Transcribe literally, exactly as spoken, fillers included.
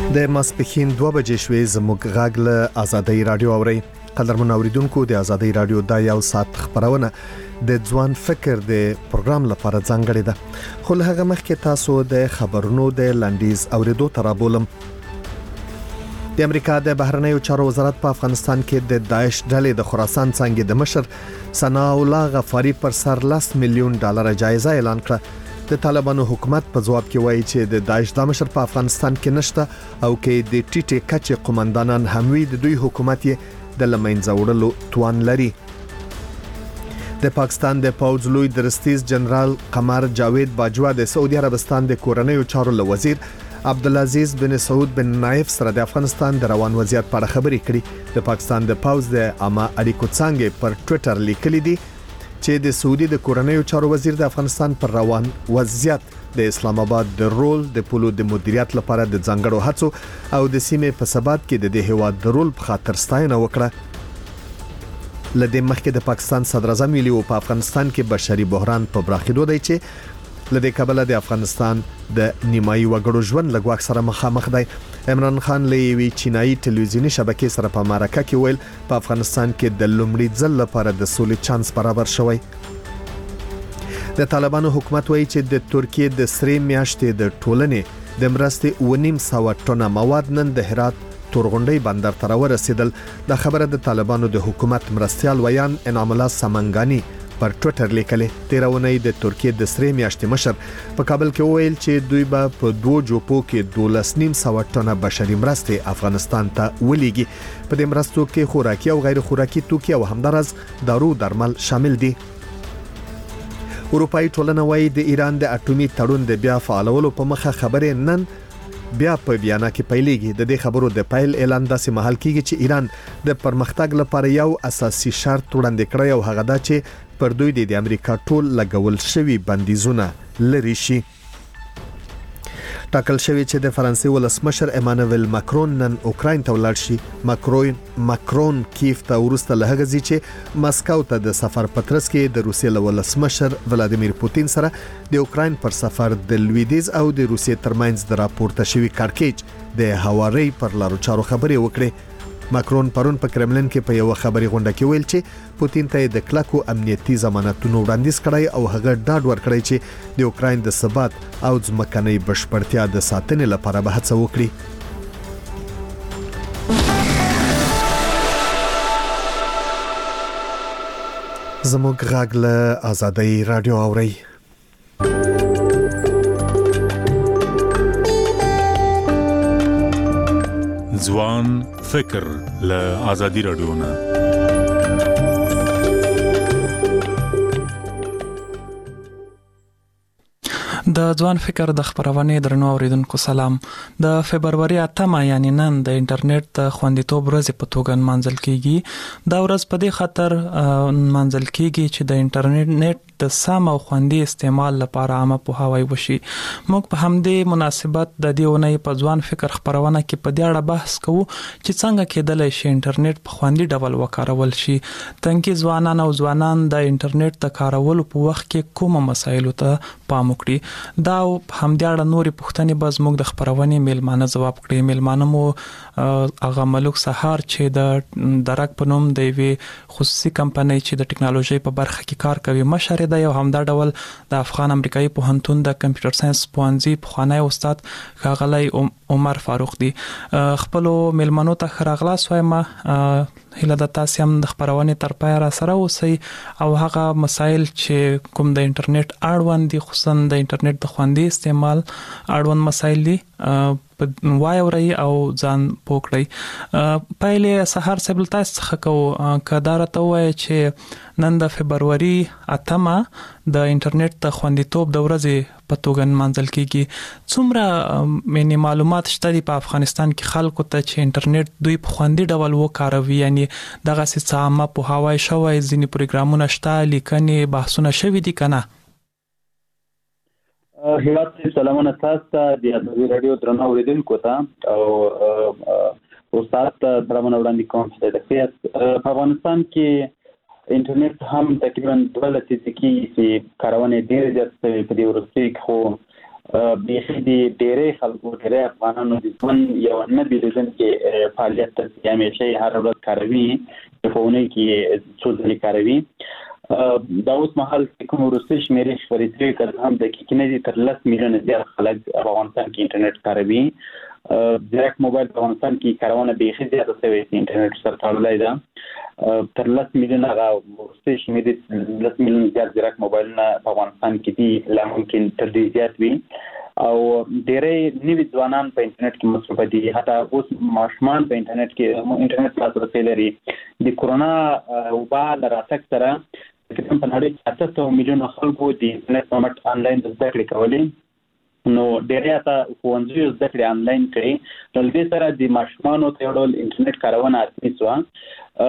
د ماسپښین دوه بجې شوې زموږ غږ له آزادۍ رادیو اوري. قدرمن اوریدونکو د آزادۍ رادیو د یو ساعت خبرونه د ځوان فکر د پروګرام لپاره ځانګړې ده. خو له هغه مخکې تاسو د خبرونو د لنډیز اوریدو ترابولم. د امریکا د بهرنیو چارو وزارت په افغانستان کې د داعش ډلې د خراسان څنګه د مشر ثناء الله غفاری پر سر لس میلیون ډالر جایزه اعلان کړه. د طالبانو حکومت په جواب کې وایي چې د داعش د مشر په افغانستان کې نشته او کې د ټیټه کچې قومندانان هم وي د دوی حکومت یې د لمنځه وړلو توان لري. د پاکستان د پوځ لوی درستیز جنرال قمر جاوید باجوا د سعودي عربستان د کورنیو چارو وزیر عبدالعزیز بن سعود بن نایف سره د افغانستان د روان وضعیت په اړه خبرې کړې. د پاکستان د پوځ د عامه اړیکو څنګه پر ټوئیټر لیکلي دي چې د سعودي د کورنیو چارو وزیر د افغانستان پر روان وضعیت د اسلام آباد د رول د پولو د مدیریت لپاره د ځانګړو هڅو او د سیمې په ثبات کې د دې هیواد د رول په خاطر ستاینه وکړه. لدې مخکې د پاکستان صدر اعظم ویلي او په افغانستان کې بشري بحران په براخیدو دی چې لدې کابل د افغانستان د نیمایي وګړو ژوند لګواک سره مخامخ دی. عمران خان لوی چینایي ټلویزیونی شبکې سره په امریکا کې ویل په افغانستان کې د لومړي ځل لپاره د سولې چانس برابر شوی. د طالبانو حکومت وایي چې د ترکیه د سری میاشتې د ټولنې د مرستې ونیم سو ټنه مواد نن د هرات تورغونډي بندر ته ورسېدل. د خبره د طالبانو د حکومت مرستيال ویان انعام الله سمنګانی پر ټوئیټر لیکلې. تیرونی د ترکیه د سری میاشتې مشر په کابل کې ویل چې دوی به په دوه جوپو کې دولس نیم سو ټنه بشري مرستې افغانستان ته ولېږي. په دې مرستو کې خوراکي او غیر خوراکي توکي او همدارس دارو درمل شامل دي. اروپאי ټولنه وايي د ایران د اټومي تړون د بیا فعالولو په مخه خبرې نن بیا په بیانه کې پیلېږي. د دې خبرو د پیل اعلان داسې مهال کېږي چې ایران د پرمختګ لپاره یو اساسي شرط وړاندې کړی او هغه دا چې پر دوی د امریکا ټول لګول شوی بندیزونه لري شي. ټاکل شوی چې د فرانسې ولسمشر ایمانوئل ماکرون نن اوکراین ته ولاړ شي. ماکرون ماکرون کیف ته ورسته لهغه ځي چې مسکو ته د سفر پترس کې د روسیې ولسمشر ولادیمیر پوتین سره د اوکراین پر سفر د لویدیز او د روسیې ترمنځ د راپورته شوی کارکېچ د هواري پر لارو چارو خبرې وکړي. ماکرون پرون په کرملین کې په یو خبري غونډه کې ویل چې پوتین ته د کلکو امنیتي ضمانتونو وړاندیز کړی او هغه ډاډ ورکړی چې د اوکراین د ثبات او ځمکنۍ بشپړتیا د ساتنې لپاره به هڅه وکړي. زموږ غږ له آزادۍ رادیو اوري. ځوان فکر له آزادۍ رادیو نه. د ځوان فکر د خبرونه درنو اوریدونکو سلام. د فبرवरी اتمه یعنی نن د انټرنیټ د خوندیتوب ورځ په توګه منځل کیږي. دا ورځ په دې خاطر منځل کیږي چې د انټرنیټ د سم او خوندي استعمال لپاره عامه پوهاوی وشي. موږ په همدې مناسبت د دې ونې په ځوان فکر خبرونه کې په دې اړه بحث کوو چې څنګه کېدلای شي انټرنیټ په خوندي ډول وکارول شي. تنکي ځوانان او ځوانان د انټرنیټ د کارولو په وخت کې کوم مسایلو ته پام وکړي. دا همدې اړه نورې پوښتنې به زموږ د خبرونې میلمانه ځواب کړي. میلمانه مو اغا ملک سهار چې د درک په نوم د وی خصوصي کمپنۍ چې د ټکنالوژي په برخه کې کار کوي مشر دی او همدا ډول د افغان امریکایي پوهنتون د کمپیوټر ساينس پوهنځي پخوانی استاد ښاغلی عمر فاروق دی. خپل میلمنو ته خراغلاس وایم. هله د تاسو هم د خبرونه تر پای را سره اوسئ او هغه مسایل چې کوم د انټرنیټ اړوند دي خصوصا د انټرنیټ د خوندي استعمال اړوند مسایل دي وای اوري او ځان پوکړی. پایله سحر سبل تاسو څخه کو کدارته وای چې نن د فبرवरी اتمه د انټرنیټ د خوندیتوب د ورځې په توګه منځل کیږي. څومره مینه معلومات شته په افغانستان کې خلکو ته چې انټرنیټ دوی په خوندي ډول وکاروي یعنی دغه څه عامه په هواي شوی ځینې پروګرامونه شته لیکنې بحثونه شوي دي کنه. هیواد سلامونه تاسو ته د آزادۍ رادیو درنو اوریدونکو ته او استاد ته سلامونه وړاندې کوم چې د افغانستان کې انټرنیټ هم تقریبا دوه لسیزې کې چې کارونه ډېر زیات شوي په دې ورځ کې خو به دې ډېرې خلکو ډېرې افغانانو د ژوند یو نه بیلون کې فعالیت ته همیشه هر ورځ کاروي په اونۍ کې څو ځلې کاروي. دا اوس مهال کوم وروستي شمیرې خبرې شوې کړه هم د کې نه دي تر لس میلیونه زیات خلک په افغانستان کې انټرنیټ کاروي. ډایرکټ موبایل په افغانستان کې کارونه به خې زیاته شوې چې انټرنیټ سره تړلې ده. تر لس میلیونه هغه وروستي شمیرې لس میلیونه زیات ډایرکټ موبایل نه په افغانستان کې دي، لا ممکن تر دې زیات وي. او ډېرې نوي ځوانان په انټرنیټ کې مصروف دي، حتی اوس ماشومان په انټرنیټ کې انټرنیټ لاسرسي لري. د کورونا وبا له راتګ سره تقریبا په نړۍ کې اته سوه میلیونه خلکو د انټرنیټ په مټ آنلاین زده کړې کولې، نو ډېرې ته ښوونځیو زده کړې آنلاین کړي. نو دې سره د ماشومانو ته یو ډول انټرنیټ کارونه اسانه شوه.